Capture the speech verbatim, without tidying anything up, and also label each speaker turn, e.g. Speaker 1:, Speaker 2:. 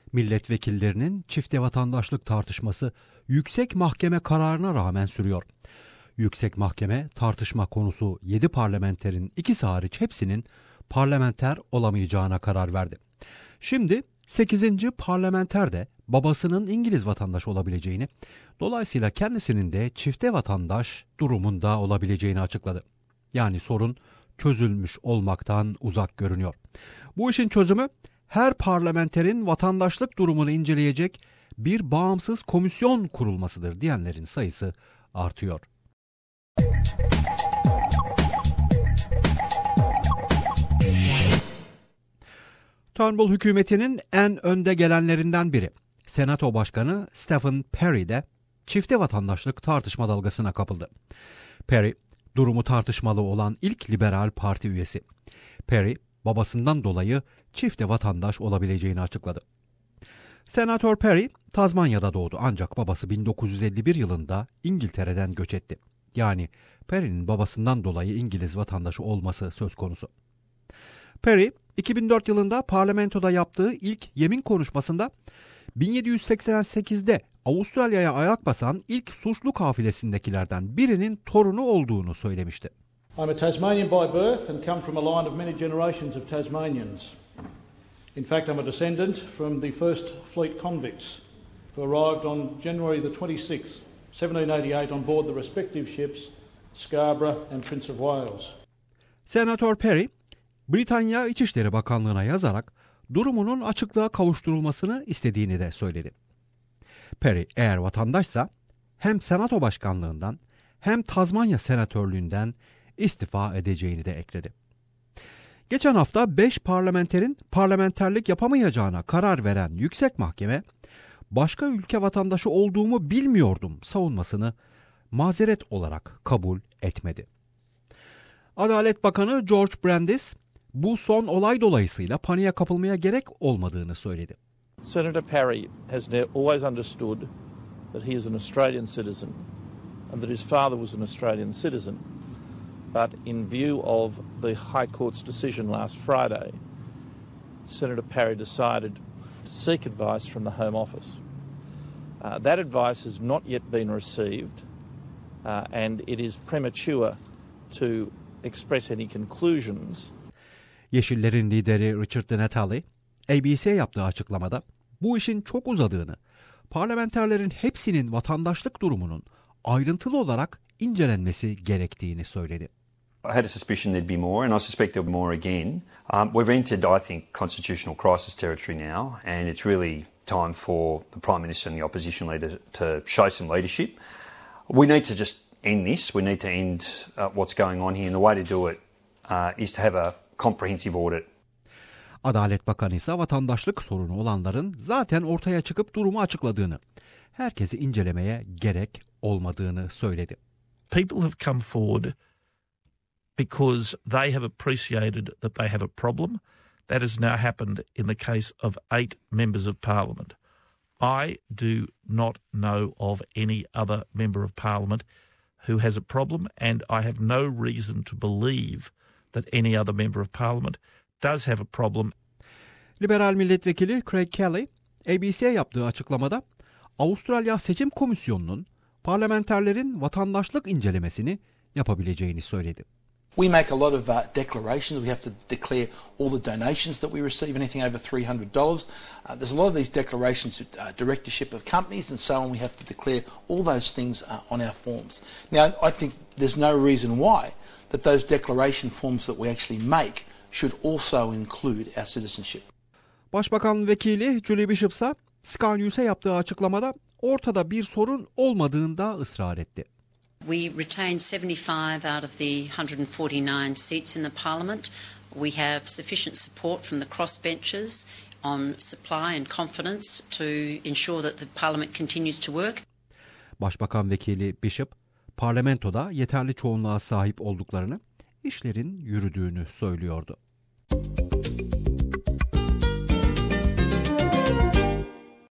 Speaker 1: Milletvekillerinin çifte vatandaşlık tartışması yüksek mahkeme kararına rağmen sürüyor. Yüksek mahkeme tartışma konusu yedi parlamenterin ikisi hariç hepsinin parlamenter olamayacağına karar verdi. Şimdi sekizinci parlamenter de babasının İngiliz vatandaşı olabileceğini, dolayısıyla kendisinin de çifte vatandaş durumunda olabileceğini açıkladı. Yani sorun çözülmüş olmaktan uzak görünüyor. Bu işin çözümü her parlamenterin vatandaşlık durumunu inceleyecek bir bağımsız komisyon kurulmasıdır diyenlerin sayısı artıyor. Turnbull hükümetinin en önde gelenlerinden biri, Senato Başkanı Stephen Parry de çifte vatandaşlık tartışma dalgasına kapıldı. Parry, durumu tartışmalı olan ilk Liberal Parti üyesi. Parry, babasından dolayı çifte vatandaş olabileceğini açıkladı. Senatör Parry, Tazmanya'da doğdu ancak babası bin dokuz yüz elli bir yılında İngiltere'den göç etti. Yani Parry'nin babasından dolayı İngiliz vatandaşı olması söz konusu. Parry, iki bin dört yılında parlamentoda yaptığı ilk yemin konuşmasında bin yedi yüz seksen sekizde Avustralya'ya ayak basan ilk suçlu kafilesindekilerden birinin torunu olduğunu söylemişti.
Speaker 2: I'm a Tasmanian by birth and come from a line of many generations of Tasmanians. In fact, I'm a descendant from the first fleet convicts who arrived on January the twenty-sixth, seventeen eighty-eight on board the respective ships Scarborough and Prince of Wales.
Speaker 1: Senatör Parry, Britanya İçişleri Bakanlığı'na yazarak durumunun açıklığa kavuşturulmasını istediğini de söyledi. Parry eğer vatandaşsa hem Senato Başkanlığından hem Tazmanya Senatörlüğünden istifa edeceğini de ekledi. Geçen hafta beş parlamenterin parlamenterlik yapamayacağına karar veren Yüksek Mahkeme, başka ülke vatandaşı olduğumu bilmiyordum savunmasını mazeret olarak kabul etmedi. Adalet Bakanı George Brandis, bu son olay dolayısıyla paniğe kapılmaya gerek olmadığını söyledi.
Speaker 3: Senator Parry has always understood that he is an Australian citizen and that his father was an Australian citizen. But in view of the High Court's decision last Friday, Senator Parry decided to seek advice from the Home Office. Uh, that advice has not yet been received, uh, and it is premature to express any conclusions.
Speaker 1: Yeşillerin lideri Richard DiNatale, A B C'ye yaptığı açıklamada bu işin çok uzadığını, parlamenterlerin hepsinin vatandaşlık durumunun ayrıntılı olarak incelenmesi gerektiğini söyledi.
Speaker 4: I had a suspicion there'd be more, and I suspect there'll be more again. Um, we've entered, I think, constitutional crisis territory now, and it's really time for the Prime Minister and the opposition leader to show some leadership. We need to just end this. We need to end uh, what's going on here, and the way to do it uh, is to have a comprehensive audit.
Speaker 1: Adalet Bakanı ise vatandaşlık sorunu olanların zaten ortaya çıkıp durumu açıkladığını, herkesi incelemeye gerek olmadığını söyledi.
Speaker 5: People have come forward because they have appreciated that they have a problem. That has now happened in the case of eight members of Parliament. I do not know of any other member of Parliament who has a problem, and I have no reason to believe that any other member of Parliament does have a problem.
Speaker 1: Liberal milletvekili Craig Kelly, A B C'ye yaptığı açıklamada Avustralya Seçim Komisyonu'nun parlamenterlerin vatandaşlık incelemesini yapabileceğini söyledi.
Speaker 6: We make a lot of uh, declarations. We have to declare all the donations that we receive, anything over three hundred dollars. Uh, there's a lot of these declarations to uh, directorship of companies and so on. We have to declare all those things uh, on our forms. Now, I think there's no reason why that those declaration forms that we actually make should also include our citizenship.
Speaker 1: Başbakan vekili Julie Bishop ise Sky News'e yaptığı açıklamada ortada bir sorun olmadığında ısrar etti.
Speaker 7: We retain seventy-five out of the one hundred forty-nine seats in the Parliament. We have sufficient support from the crossbenchers on supply and confidence to ensure that the Parliament continues to work.
Speaker 1: Başbakan vekili Bishop, parlamentoda yeterli çoğunluğa sahip olduklarını, işlerin yürüdüğünü söylüyordu.